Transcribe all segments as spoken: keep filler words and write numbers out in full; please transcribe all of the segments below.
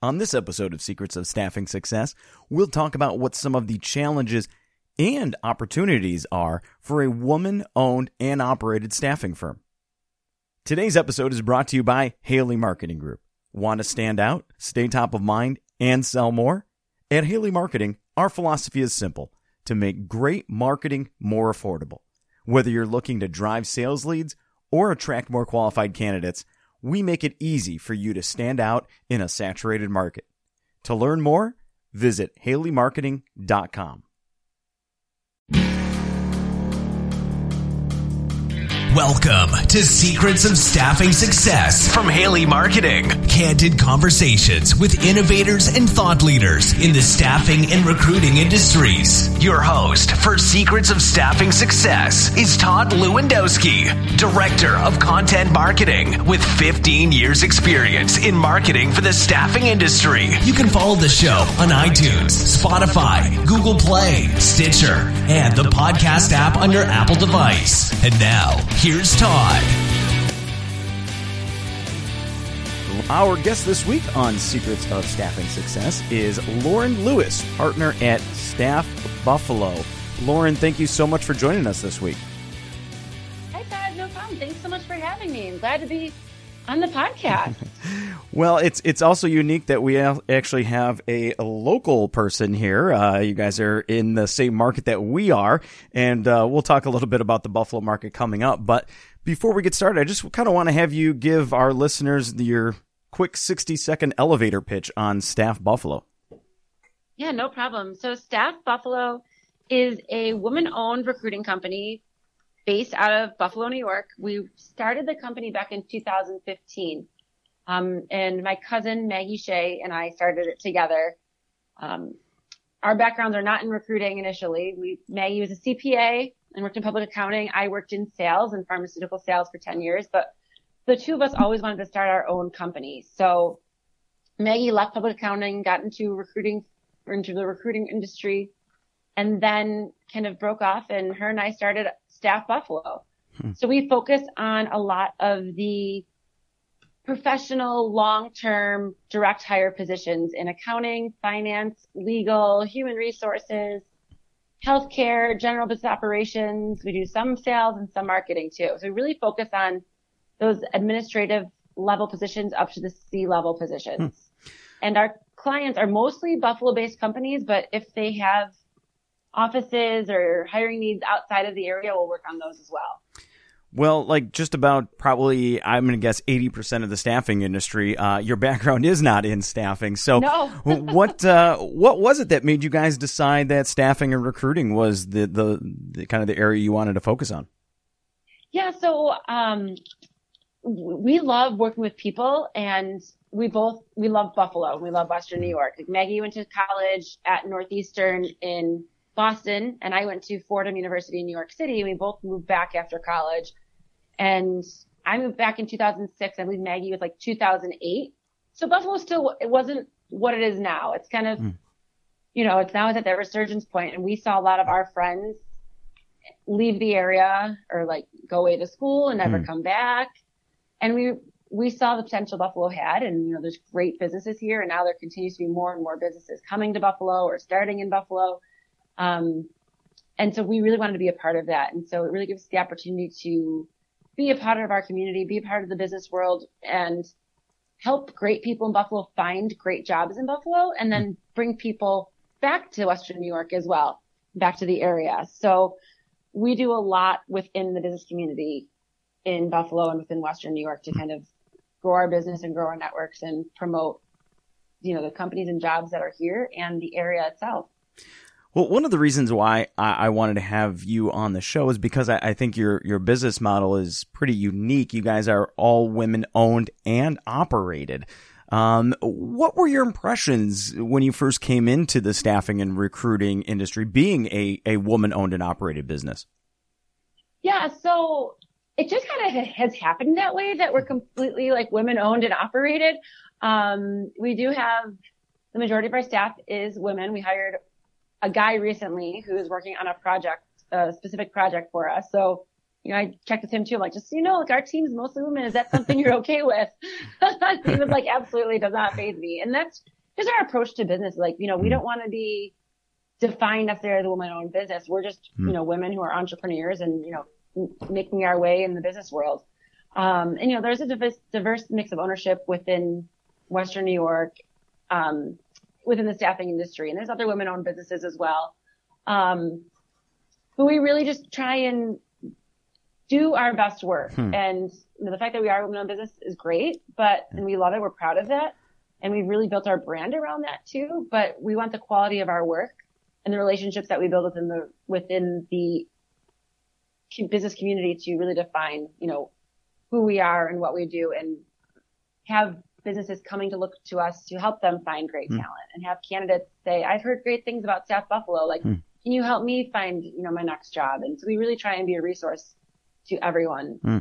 On this episode of Secrets of Staffing Success, we'll talk about what some of the challenges and opportunities are for a woman-owned and operated staffing firm. Today's episode is brought to you by Haley Marketing Group. Want to stand out, stay top of mind, and sell more? At Haley Marketing, our philosophy is simple: to make great marketing more affordable. Whether you're looking to drive sales leads or attract more qualified candidates, we make it easy for you to stand out in a saturated market. To learn more, visit haley marketing dot com. Welcome to Secrets of Staffing Success from Haley Marketing. Candid conversations with innovators and thought leaders in the staffing and recruiting industries. Your host for Secrets of Staffing Success is Todd Lewandowski, Director of Content Marketing with fifteen years experience in marketing for the staffing industry. You can follow the show on iTunes, Spotify, Google Play, Stitcher, and the podcast app on your Apple device. And now, here's Todd. Our guest this week on Secrets of Staffing Success is Lauren Lewis, partner at Staff Buffalo. Lauren, thank you so much for joining us this week. Hi, Todd. No problem. Thanks so much for having me. I'm glad to be on the podcast. Well, it's it's also unique that we actually have a, a local person here. Uh, you guys are in the same market that we are, and uh, we'll talk a little bit about the Buffalo market coming up. But before we get started, I just kind of want to have you give our listeners your quick sixty-second elevator pitch on Staff Buffalo. Yeah, no problem. So Staff Buffalo is a woman-owned recruiting company based out of Buffalo, New York. We started the company back in two thousand fifteen. Um, and my cousin, Maggie Shea, and I started it together. Um, our backgrounds are not in recruiting initially. We, Maggie was a C P A and worked in public accounting. I worked in sales and pharmaceutical sales for ten years, but the two of us always wanted to start our own company. So Maggie left public accounting, got into recruiting, into the recruiting industry, and then kind of broke off, and her and I started Staff Buffalo. Hmm. So we focus on a lot of the professional, long-term, direct hire positions in accounting, finance, legal, human resources, healthcare, general business operations. We do some sales and some marketing too. So we really focus on those administrative level positions up to the C-level positions. Hmm. And our clients are mostly Buffalo-based companies, but if they have offices or hiring needs outside of the area, we'll work on those as well. Well, like just about probably, I'm going to guess eighty percent of the staffing industry, uh, your background is not in staffing. So no. what uh, what was it that made you guys decide that staffing and recruiting was the, the, the kind of the area you wanted to focus on? Yeah, so um, we love working with people, and we both, we love Buffalo. We love Western New York. Like Maggie went to college at Northeastern in Boston, and I went to Fordham University in New York City. We both moved back after college, and I moved back in two thousand six. I believe Maggie was like two thousand eight. So Buffalo still, it wasn't what it is now. It's kind of, mm. you know, it's now it's at that resurgence point, and we saw a lot of our friends leave the area or like go away to school and never mm. come back. And we, we saw the potential Buffalo had, and, you know, there's great businesses here, and now there continues to be more and more businesses coming to Buffalo or starting in Buffalo. Um, and so we really wanted to be a part of that. And so it really gives us the opportunity to be a part of our community, be a part of the business world, and help great people in Buffalo find great jobs in Buffalo, and then bring people back to Western New York as well, back to the area. So we do a lot within the business community in Buffalo and within Western New York to kind of grow our business and grow our networks and promote, you know, the companies and jobs that are here and the area itself. Well, one of the reasons why I, I wanted to have you on the show is because I, I think your your business model is pretty unique. You guys are all women owned and operated. Um, what were your impressions when you first came into the staffing and recruiting industry, being a, a woman owned and operated business? Yeah, so it just kind of has happened that way, that we're completely like women owned and operated. Um, we do have the majority of our staff is women. We hired a guy recently who is working on a project, a specific project for us. So you know, I checked with him too. I'm like, just so you know, like our team's mostly women. Is that something you're okay with? He was like, absolutely does not faze me. And that's just our approach to business. Like, you know, we don't want to be defined necessarily as a woman-owned business. We're just, mm. you know, women who are entrepreneurs and, you know, m- making our way in the business world. Um, and, you know, there's a diverse, diverse mix of ownership within Western New York, um, within the staffing industry. And there's other women-owned businesses as well. Um, but we really just try and do our best work. Hmm. And you know, the fact that we are a women-owned business is great, but, and we love it. We're proud of that. And we've really built our brand around that too. But we want the quality of our work and the relationships that we build within the, within the business community to really define, you know, who we are and what we do, and have businesses coming to look to us to help them find great hmm. talent, and have candidates say, I've heard great things about Staff Buffalo. Like, hmm. can you help me find, you know, my next job? And so we really try and be a resource to everyone. Hmm.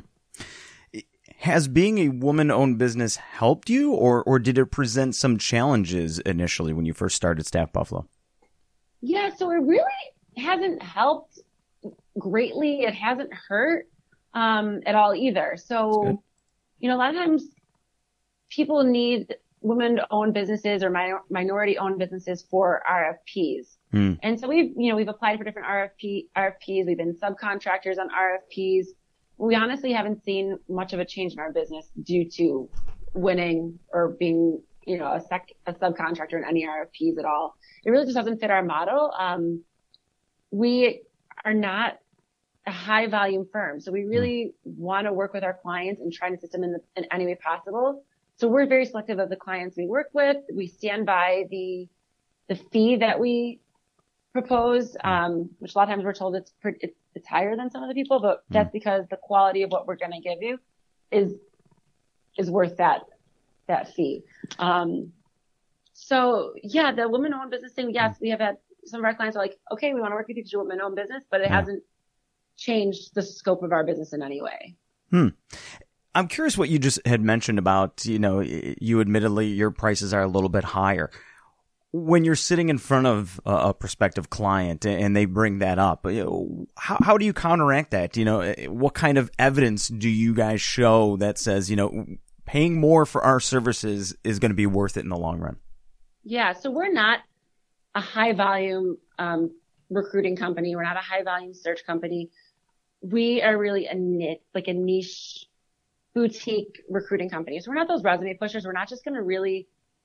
Has being a woman-owned business helped you, or, or did it present some challenges initially when you first started Staff Buffalo? Yeah, so it really hasn't helped greatly. It hasn't hurt um, at all either. So, you know, a lot of times people need women-owned businesses or minor- minority-owned businesses for R F Ps. Hmm. And so we've, you know, we've applied for different R F P, R F Ps. We've been subcontractors on R F Ps. We honestly haven't seen much of a change in our business due to winning or being, you know, a, sec, a subcontractor in any R F Ps at all. It really just doesn't fit our model. Um, we are not a high volume firm. So we really mm. want to work with our clients and try to assist them in, the, in any way possible. So we're very selective of the clients we work with. We stand by the, the fee that we propose, um, which a lot of times we're told it's, it's, it's higher than some of the people, but that's mm. because the quality of what we're going to give you is, is worth that, that fee. Um, so yeah, the women-owned business thing, yes, we have had some of our clients are like, okay, we want to work with you because you're a women-owned business, but it yeah. hasn't changed the scope of our business in any way. Hmm. I'm curious what you just had mentioned about, you know, you admittedly, your prices are a little bit higher. When you're sitting in front of a prospective client and they bring that up, you know, how, how do you counteract that? You know, what kind of evidence do you guys show that says, you know, paying more for our services is going to be worth it in the long run? Yeah. So we're not a high volume, um, recruiting company. We're not a high volume search company. We are really a niche, like a niche boutique recruiting company. So we're not those resume pushers. We're not just going to really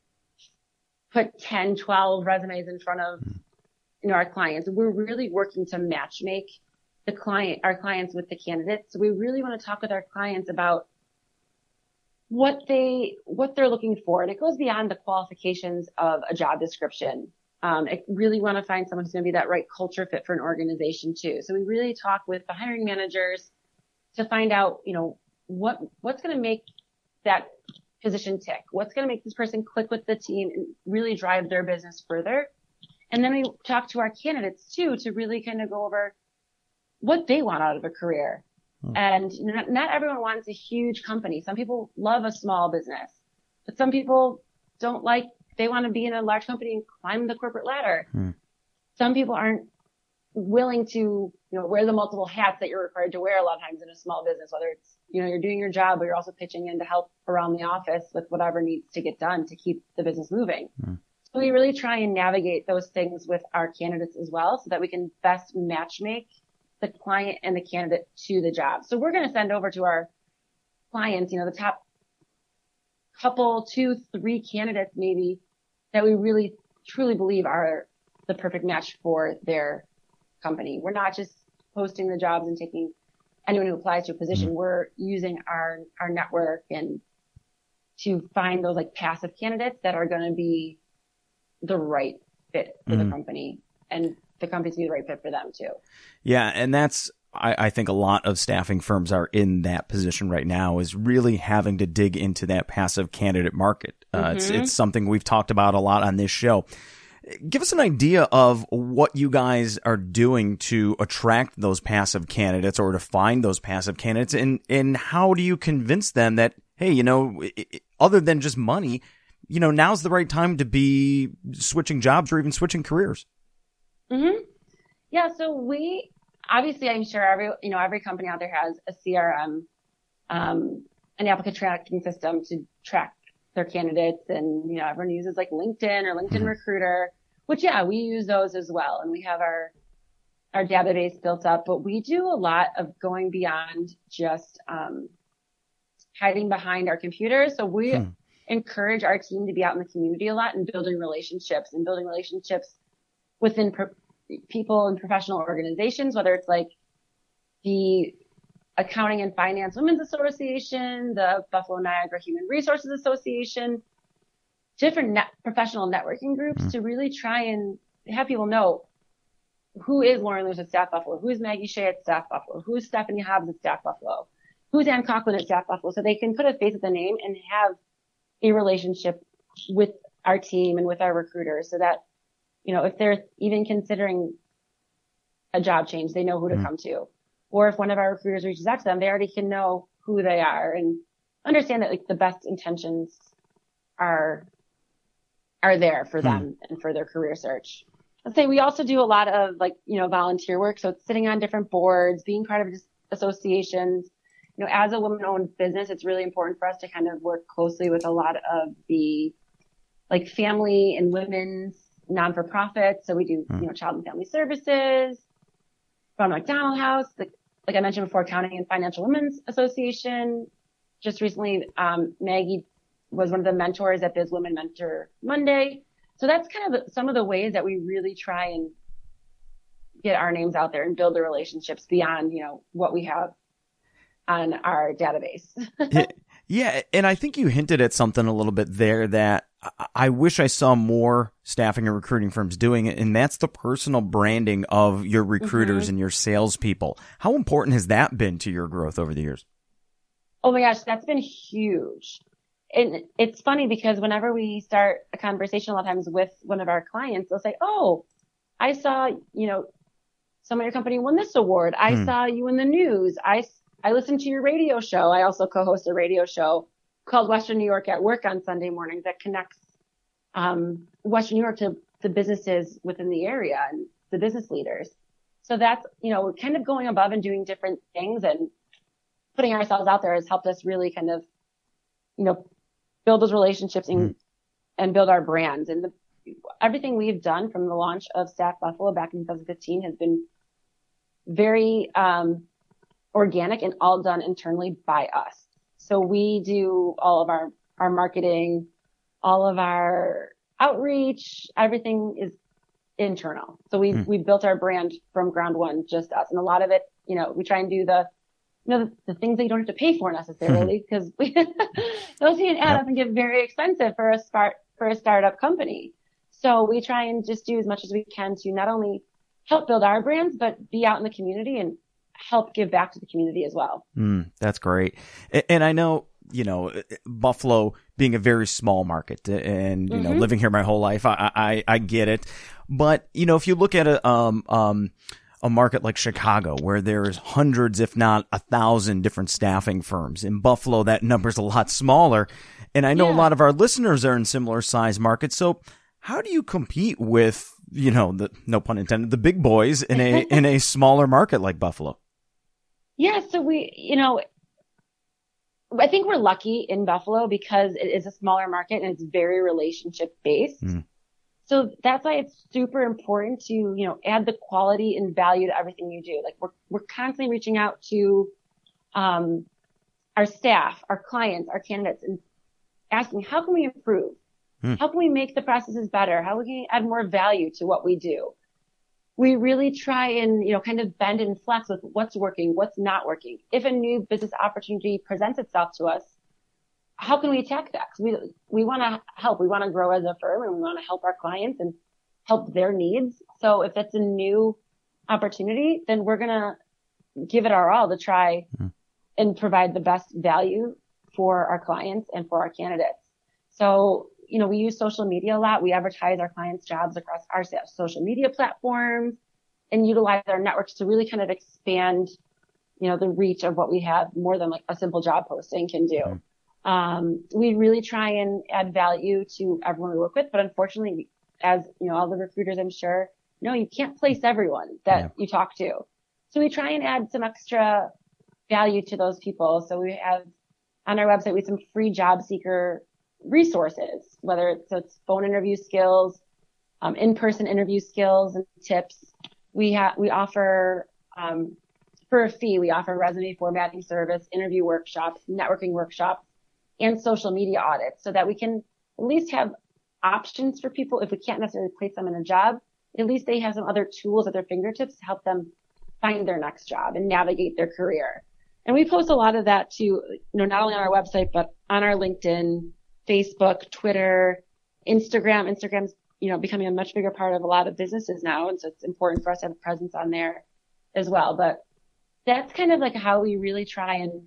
put ten, twelve resumes in front of, you know, our clients. We're really working to match make the client, our clients with the candidates. So we really want to talk with our clients about what they, what they're looking for. And it goes beyond the qualifications of a job description. Um, I really want to find someone who's going to be that right culture fit for an organization too. So we really talk with the hiring managers to find out, you know, what, what's going to make that position tick? What's going to make this person click with the team and really drive their business further? And then we talk to our candidates too, to really kind of go over what they want out of a career. Hmm. And not, not everyone wants a huge company. Some people love a small business, but some people don't like, they want to be in a large company and climb the corporate ladder. Hmm. Some people aren't willing to, you know, wear the multiple hats that you're required to wear a lot of times in a small business, whether it's, you know, you're doing your job, but you're also pitching in to help around the office with whatever needs to get done to keep the business moving. Hmm. So we really try and navigate those things with our candidates as well, so that we can best match make the client and the candidate to the job. So we're going to send over to our clients, you know, the top couple, two, three candidates maybe that we really truly believe are the perfect match for their company. We're not just posting the jobs and taking anyone who applies to a position. Mm-hmm. We're using our, our network and to find those like passive candidates that are going to be the right fit for mm-hmm. the company, and the company to be the right fit for them too. Yeah. And that's, I, I think a lot of staffing firms are in that position right now, is really having to dig into that passive candidate market. Uh, mm-hmm. It's, it's something we've talked about a lot on this show. Give us an idea of what you guys are doing to attract those passive candidates or to find those passive candidates, and, and how do you convince them that, hey, you know, it, other than just money, you know, now's the right time to be switching jobs or even switching careers? Mm-hmm. Yeah. So we, obviously I'm sure every, you know, every company out there has a C R M, um, an applicant tracking system to track their candidates. And, you know, everyone uses like LinkedIn or LinkedIn Mm-hmm. Recruiter, which yeah, we use those as well. And we have our, our database built up, but we do a lot of going beyond just, um, hiding behind our computers. So we hmm. encourage our team to be out in the community a lot and building relationships and building relationships within pro- people and professional organizations, whether it's like the Accounting and Finance Women's Association, the Buffalo Niagara Human Resources Association, different net professional networking groups mm. to really try and have people know who is Lauren Lewis at Staff Buffalo, who is Maggie Shea at Staff Buffalo, who is Stephanie Hobbs at Staff Buffalo, who's Ann Coughlin at Staff Buffalo, so they can put a face with the name and have a relationship with our team and with our recruiters so that, you know, if they're even considering a job change, they know who to mm. come to. Or if one of our recruiters reaches out to them, they already can know who they are and understand that like the best intentions are, are there for them mm. and for their career search. I'd say we also do a lot of like, you know, volunteer work. So it's sitting on different boards, being part of associations. You know, as a woman-owned business, it's really important for us to kind of work closely with a lot of the like family and women's non-for-profits. So we do, mm. you know, Child and Family Services, Ronald McDonald House, the, like I mentioned before, Accounting and Financial Women's Association. Just recently, um, Maggie was one of the mentors at Biz Women Mentor Monday. So that's kind of some of the ways that we really try and get our names out there and build the relationships beyond, you know, what we have on our database. Yeah. And I think you hinted at something a little bit there that I wish I saw more staffing and recruiting firms doing it. And that's the personal branding of your recruiters mm-hmm. and your salespeople. How important has that been to your growth over the years? Oh my gosh, that's been huge. And it's funny because whenever we start a conversation a lot of times with one of our clients, they'll say, oh, I saw, you know, some of your company won this award. I hmm. saw you in the news. I, I listened to your radio show. I also co-host a radio show called Western New York at Work on Sunday mornings that connects um, Western New York to the businesses within the area and the business leaders. So that's, you know, kind of going above and doing different things and putting ourselves out there has helped us really kind of, you know, build those relationships and, mm. and build our brands. And the, everything we've done from the launch of Staff Buffalo back in twenty fifteen has been very um, organic and all done internally by us. So we do all of our, our marketing, all of our outreach, everything is internal. So we mm. we built our brand from ground one, just us. And a lot of it, you know, we try and do the you know, the, the things that you don't have to pay for necessarily because we those can add yep. up and get very expensive for a start for a startup company. So we try and just do as much as we can to not only help build our brands, but be out in the community and help give back to the community as well. Mm, that's great. And I know, you know, Buffalo being a very small market and, you mm-hmm. know, living here my whole life, I, I, I get it. But, you know, if you look at a, um, um, a market like Chicago, where there's hundreds, if not a thousand different staffing firms. In Buffalo, that number's a lot smaller. And I know yeah. a lot of our listeners are in similar size markets. So how do you compete with, you know, the, no pun intended, the big boys in a, in a smaller market like Buffalo? Yeah. So we, you know, I think we're lucky in Buffalo because it is a smaller market and it's very relationship based. Mm. So that's why it's super important to, you know, add the quality and value to everything you do. Like we're, we're constantly reaching out to, um, our staff, our clients, our candidates and asking, how can we improve? Hmm. How can we make the processes better? How can we add more value to what we do? We really try and, you know, kind of bend and flex with what's working, what's not working. If a new business opportunity presents itself to us, how can we attack that? We, we want to help. We want to grow as a firm and we want to help our clients and help their needs. So if it's a new opportunity, then we're going to give it our all to try mm. and provide the best value for our clients and for our candidates. So, you know, we use social media a lot. We advertise our clients' jobs across our social media platforms and utilize our networks to really kind of expand, you know, the reach of what we have more than like a simple job posting can do. Mm. Um, we really try and add value to everyone we work with, but unfortunately, as you know, all the recruiters, I'm sure, no, you can't place everyone that yeah. you talk to. So we try and add some extra value to those people. So we have on our website, we have some free job seeker resources, whether it's, so it's phone interview skills, um, in-person interview skills and tips. We have, we offer, um, for a fee, we offer resume formatting service, interview workshops, networking workshops, and social media audits so that we can at least have options for people. If we can't necessarily place them in a job, at least they have some other tools at their fingertips to help them find their next job and navigate their career. And we post a lot of that too, you know, not only on our website, but on our LinkedIn, Facebook, Twitter, Instagram. Instagram's, you know, becoming a much bigger part of a lot of businesses now. And so it's important for us to have a presence on there as well. But that's kind of like how we really try and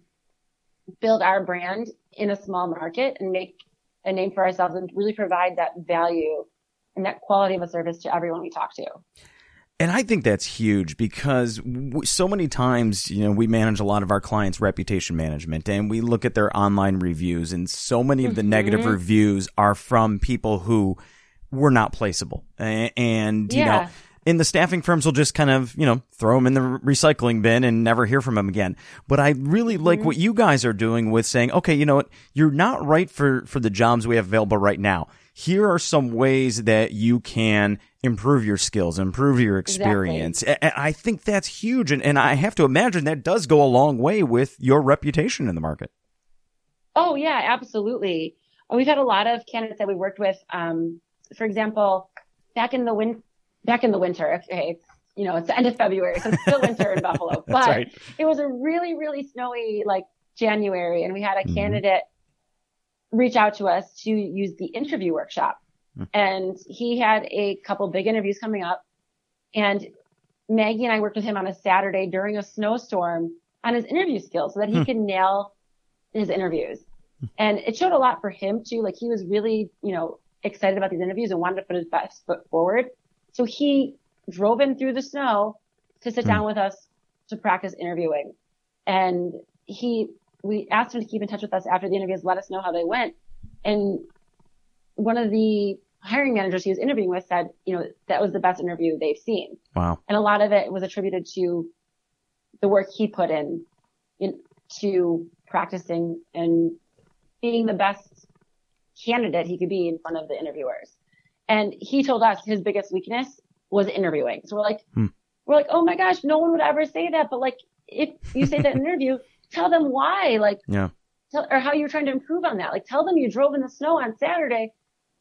build our brand in a small market and make a name for ourselves and really provide that value and that quality of a service to everyone we talk to. And I think that's huge because w- so many times, you know, we manage a lot of our clients' reputation management and we look at their online reviews, and so many of the mm-hmm. negative reviews are from people who were not placeable. And, and you yeah. know, and the staffing firms will just kind of, you know, throw them in the recycling bin and never hear from them again. But I really like mm-hmm. what you guys are doing with saying, okay, you know what, you're not right for, for the jobs we have available right now. Here are some ways that you can improve your skills, improve your experience. Exactly. And I think that's huge. And, and I have to imagine that does go a long way with your reputation in the market. Oh, yeah, absolutely. We've had a lot of candidates that we worked with. Um, for example, back in the win- back in the winter, okay, it's, you know, it's the end of February, so it's still winter in Buffalo. But right. It was a really, really snowy, like, January, and we had a mm-hmm. candidate reach out to us to use the interview workshop. And he had a couple big interviews coming up. And Maggie and I worked with him on a Saturday during a snowstorm on his interview skills so that he hmm. could nail his interviews. And it showed a lot for him too. Like he was really, you know, excited about these interviews and wanted to put his best foot forward. So he drove in through the snow to sit hmm. down with us to practice interviewing. And he, we asked him to keep in touch with us after the interviews, let us know how they went. And one of the hiring managers he was interviewing with said, you know, that was the best interview they've seen. Wow. And a lot of it was attributed to the work he put in, in to practicing and being the best candidate he could be in front of the interviewers. And he told us his biggest weakness was interviewing. So we're like, hmm. we're like, oh my gosh, no one would ever say that. But like, if you say that in an interview, tell them why, like, yeah. tell, or how you're trying to improve on that. Like, tell them you drove in the snow on Saturday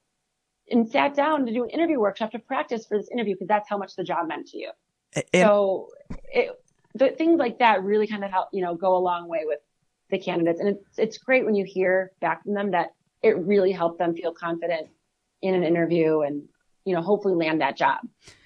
and sat down to do an interview workshop to practice for this interview because that's how much the job meant to you. And, so it, the things like that really kind of help, you know, go a long way with the candidates. And it's, it's great when you hear back from them that it really helped them feel confident in an interview and, you know, hopefully land that job.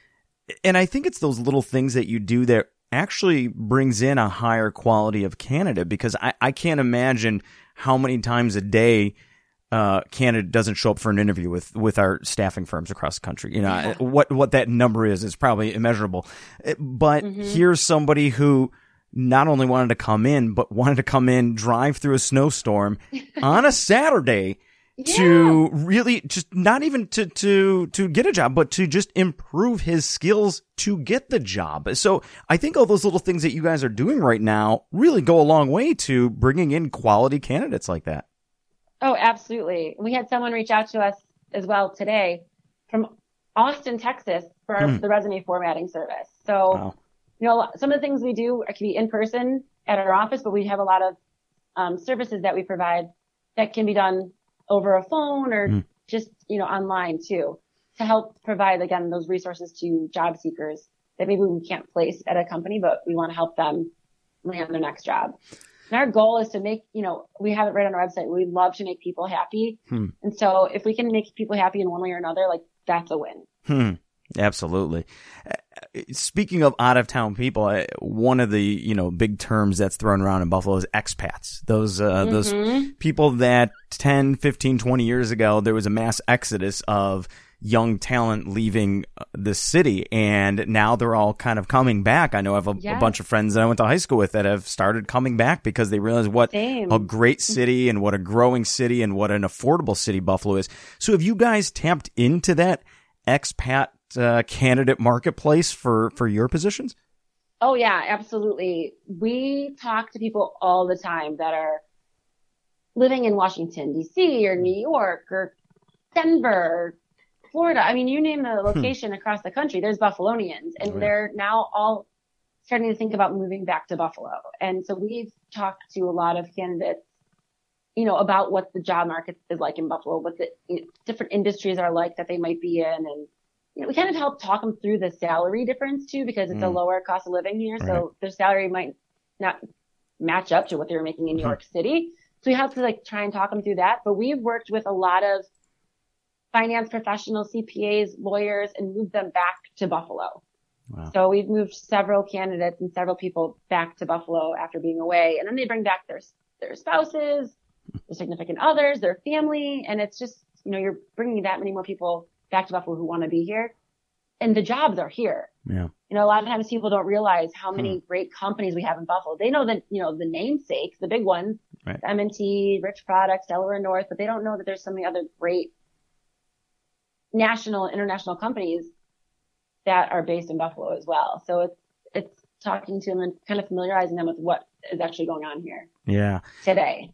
And I think it's those little things that you do that actually brings in a higher quality of candidate, because I, I can't imagine how many times a day uh candidate doesn't show up for an interview with with our staffing firms across the country. You know, yeah. what what that number is is probably immeasurable. But mm-hmm. here's somebody who not only wanted to come in, but wanted to come in, drive through a snowstorm on a Saturday yeah. to really just not even to to to get a job, but to just improve his skills to get the job. So I think all those little things that you guys are doing right now really go a long way to bringing in quality candidates like that. Oh, absolutely. We had someone reach out to us as well today from Austin, Texas for our, mm. the resume formatting service. So, wow. you know, some of the things we do can be in person at our office, but we have a lot of um, services that we provide that can be done over a phone or mm. just, you know, online too, to help provide, again, those resources to job seekers that maybe we can't place at a company, but we want to help them land their next job. And our goal is to make, you know, we have it right on our website. We love to make people happy. Hmm. And so if we can make people happy in one way or another, like that's a win. Hmm. Absolutely. Speaking of out of town people, one of the, you know, big terms that's thrown around in Buffalo is expats. Those, uh, mm-hmm. those people that ten, fifteen, twenty years ago, there was a mass exodus of young talent leaving the city, and now they're all kind of coming back. I know I have a, yes. a bunch of friends that I went to high school with that have started coming back because they realize what Same. a great city and what a growing city and what an affordable city Buffalo is. So have you guys tapped into that expat uh, candidate marketplace for, for your positions? Oh yeah, absolutely. We talk to people all the time that are living in Washington, D C or New York or Denver, Florida. I mean, you name the location hmm. across the country, there's Buffalonians, and oh, yeah. they're now all starting to think about moving back to Buffalo. And so we've talked to a lot of candidates, you know, about what the job market is like in Buffalo, what the you know, different industries are like that they might be in. And, you know, we kind of help talk them through the salary difference too, because it's mm. a lower cost of living here. Right. So their salary might not match up to what they were making in New mm-hmm. York City. So we have to like try and talk them through that. But we've worked with a lot of finance professionals, C P As, lawyers, and moved them back to Buffalo. Wow. So we've moved several candidates and several people back to Buffalo after being away. And then they bring back their, their spouses, their significant others, their family. And it's just, you know, you're bringing that many more people back to Buffalo who want to be here. And the jobs are here. Yeah. You know, a lot of times people don't realize how many hmm. great companies we have in Buffalo. They know that, you know, the namesakes, the big ones, right. M and T, Rich Products, Delaware North, but they don't know that there's so many other great national, international companies that are based in Buffalo as well. So it's, it's talking to them and kind of familiarizing them with what is actually going on here. Yeah. Today.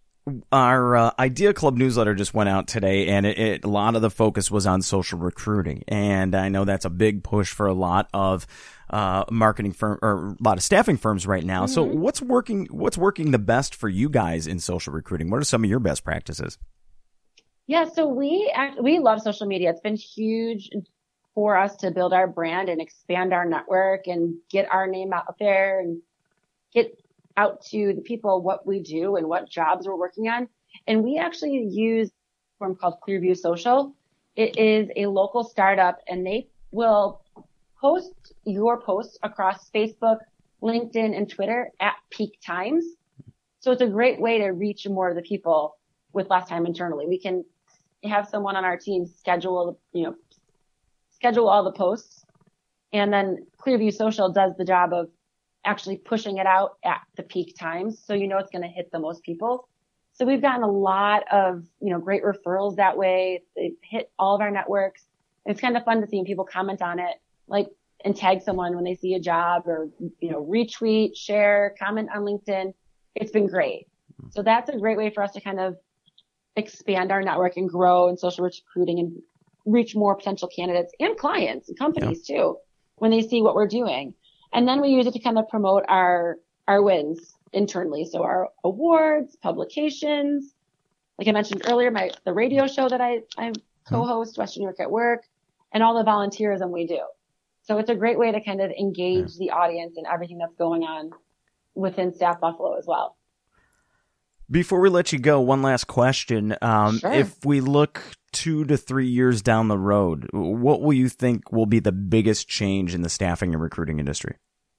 Our uh, Idea Club newsletter just went out today, and it, it, a lot of the focus was on social recruiting. And I know that's a big push for a lot of uh, marketing firm or a lot of staffing firms right now. Mm-hmm. So what's working, what's working the best for you guys in social recruiting? What are some of your best practices? Yeah, so we act, we love social media. It's been huge for us to build our brand and expand our network and get our name out there and get out to the people what we do and what jobs we're working on. And we actually use a platform called Clearview Social. It is a local startup, and they will post your posts across Facebook, LinkedIn, and Twitter at peak times. So it's a great way to reach more of the people with less time internally. We can have someone on our team schedule, you know, schedule all the posts, and then Clearview Social does the job of actually pushing it out at the peak times. So you know it's going to hit the most people. So we've gotten a lot of, you know, great referrals that way. They've hit all of our networks. And it's kind of fun to see people comment on it, like, and tag someone when they see a job, or, you know, retweet, share, comment on LinkedIn. It's been great. So that's a great way for us to kind of expand our network and grow in social recruiting and reach more potential candidates and clients and companies yeah. too, when they see what we're doing. And then we use it to kind of promote our, our wins internally. So our awards, publications, like I mentioned earlier, my, the radio show that I, I co-host, Western New York at Work, and all the volunteerism we do. So it's a great way to kind of engage yeah. the audience and everything that's going on within Staff Buffalo as well. Before we let you go, one last question. Um, sure. If we look two to three years down the road, what will you think will be the biggest change in the staffing and recruiting industry?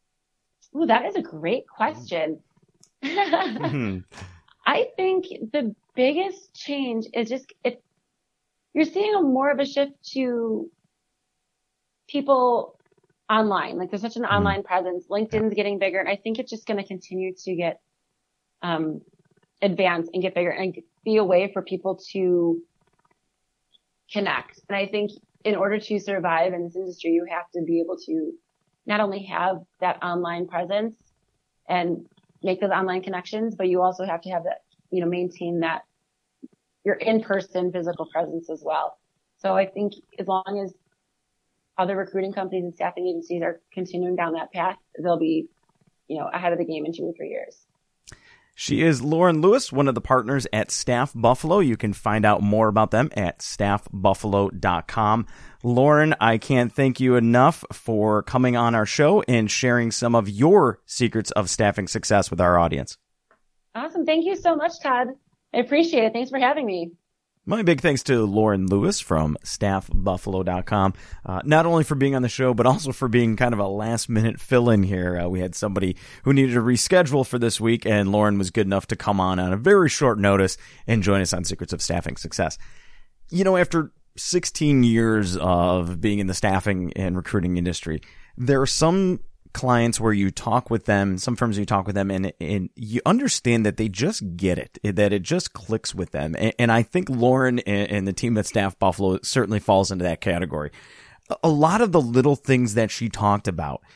Oh, that is a great question. mm-hmm. I think the biggest change is just if you're seeing a more of a shift to people online. Like there's such an mm-hmm. online presence. LinkedIn's getting bigger, and I think it's just going to continue to get um advance and get bigger and be a way for people to connect. And I think in order to survive in this industry, you have to be able to not only have that online presence and make those online connections, but you also have to have that, you know, maintain that your in-person physical presence as well. So I think as long as other recruiting companies and staffing agencies are continuing down that path, they'll be, you know, ahead of the game in two or three years. She is Lauren Lewis, one of the partners at Staff Buffalo. You can find out more about them at staff buffalo dot com. Lauren, I can't thank you enough for coming on our show and sharing some of your secrets of staffing success with our audience. Awesome. Thank you so much, Todd. I appreciate it. Thanks for having me. My big thanks to Lauren Lewis from staff buffalo dot com, uh, not only for being on the show, but also for being kind of a last-minute fill-in here. Uh, we had somebody who needed to reschedule for this week, and Lauren was good enough to come on on a very short notice and join us on Secrets of Staffing Success. You know, after sixteen years of being in the staffing and recruiting industry, there are some clients where you talk with them, some firms you talk with them, and, and you understand that they just get it, that it just clicks with them. And, and I think Lauren and, and the team at Staff Buffalo certainly falls into that category. A lot of the little things that she talked about,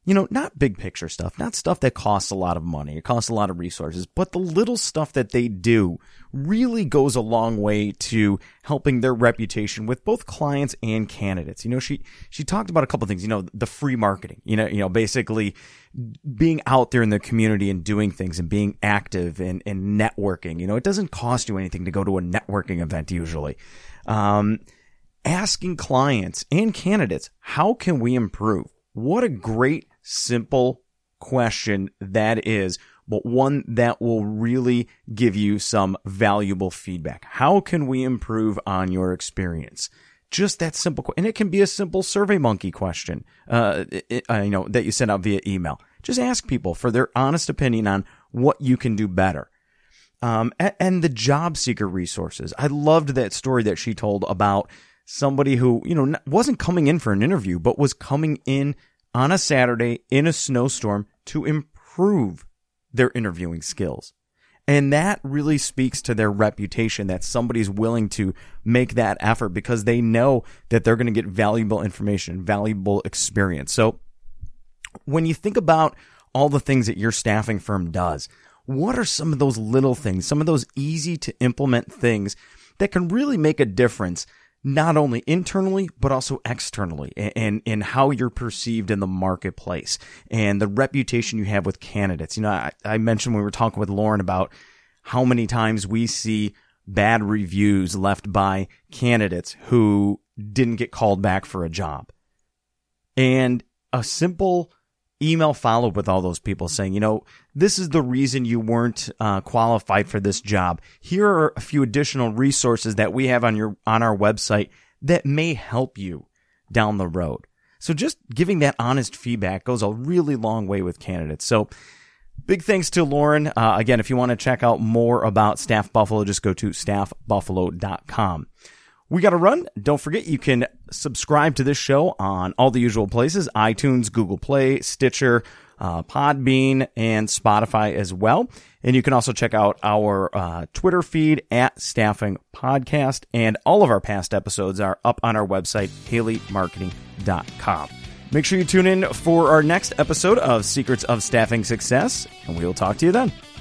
You know, not big picture stuff, not stuff that costs a lot of money, it costs a lot of resources, but the little stuff that they do really goes a long way to helping their reputation with both clients and candidates. You know, she, she talked about a couple of things, you know, the free marketing, you know, you know, basically being out there in the community and doing things and being active and, and networking. You know, it doesn't cost you anything to go to a networking event usually. Um, asking clients and candidates, how can we improve? What a great, simple question that is, but one that will really give you some valuable feedback. How can we improve on your experience? Just that simple. And it can be a simple SurveyMonkey question, uh, it, uh, you know, that you send out via email. Just ask people for their honest opinion on what you can do better. Um, and, and the job seeker resources. I loved that story that she told about somebody who, you know, wasn't coming in for an interview, but was coming in on a Saturday in a snowstorm to improve their interviewing skills. And that really speaks to their reputation, that somebody's willing to make that effort because they know that they're going to get valuable information, valuable experience. So when you think about all the things that your staffing firm does, what are some of those little things, some of those easy to implement things that can really make a difference, not only internally, but also externally, and in how you're perceived in the marketplace and the reputation you have with candidates? You know, I, I mentioned when we were talking with Lauren about how many times we see bad reviews left by candidates who didn't get called back for a job. And a simple email follow-up with all those people saying, you know, this is the reason you weren't uh, qualified for this job. Here are a few additional resources that we have on your on our website that may help you down the road. So just giving that honest feedback goes a really long way with candidates. So big thanks to Lauren. Uh, again, if you want to check out more about Staff Buffalo, just go to staff buffalo dot com. We got to run. Don't forget, you can subscribe to this show on all the usual places: iTunes, Google Play, Stitcher, uh, Podbean, and Spotify as well. And you can also check out our uh, Twitter feed at Staffing Podcast. And all of our past episodes are up on our website, haley marketing dot com. Make sure you tune in for our next episode of Secrets of Staffing Success, and we will talk to you then.